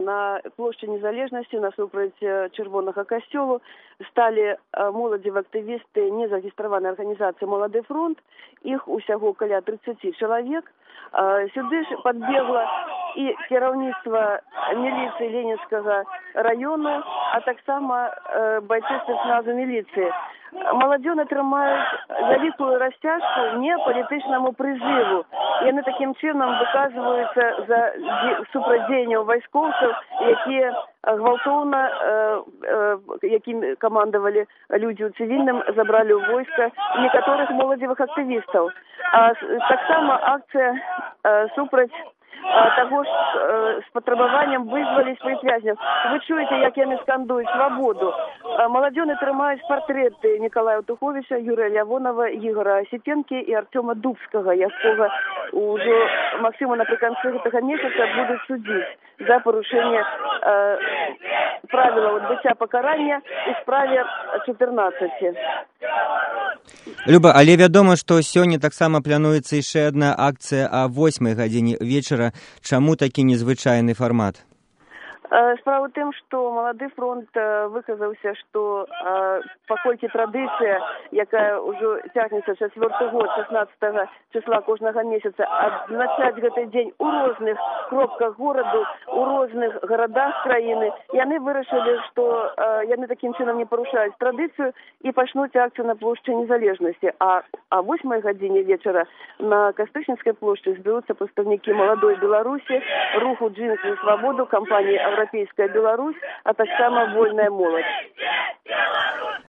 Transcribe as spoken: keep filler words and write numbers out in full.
на площі Незалежності насупраць Чырвонага касцёлу сталі моладзевыя актывісты незарэгістраванай арганізацыі «Малады фронт». Іх усяго каля трыццаці чалавек. Сюды ж падбегла і кіраўніцтва міліцыі Ленінскага району, а таксама байцы спецназу міліцыі. Маладзёны трымаюць вялікую расцяжку не палітычнаму прызыву. Яны такім чынам выказваюцца за супрацьдзеянне вайскоўцаў, якія гвалтоўна, якім камандавалі людзі ў цывільным, забралі ў войска некаторых моладзевых актывістаў. Таксама акцыя супраць таго ж з патрабаваннем вызваліць палітвязняў. Вы чуеце, як яны скандуюць свабоду. Маладзёны трымаюць партрэты Николая Туховича, Юрия Лявонова, Ігора Осіпенкі і Артема Дубскага, якога ўжо максимум напрыканцы гэтага месяца будуць судзіць за парушэнне правілаў адбыцця пакарання у справе чатырнаццаці. Люба, але вядома, што сёння таксама плануецца яшчэ адна акцыя а восьмай гадзіне вечара. Чаму такі незвычайны фармат? Справа ў тым, што «Малады фронт» выказаўся, што паколькі традыцыя, якая ўжо цягнецца чацвёрты год, шаснаццатага числа кожнага месяца, адзначаць гэты дзень у розных кропках гораду, у розных гарадах краіны, яны вырашылі, што яны такім чынам не парушаюць традыцыю і пачнуць акцыю на плошчы Незалежнасці. А о восьмай гадзіне вечара на Кастычніцкай плошчы збяруцца прадстаўнікі «Маладой Беларусі», руху «Джинсы за свабоду», кампаніі «Европейская Беларусь», а таксама «Вольная моладзь».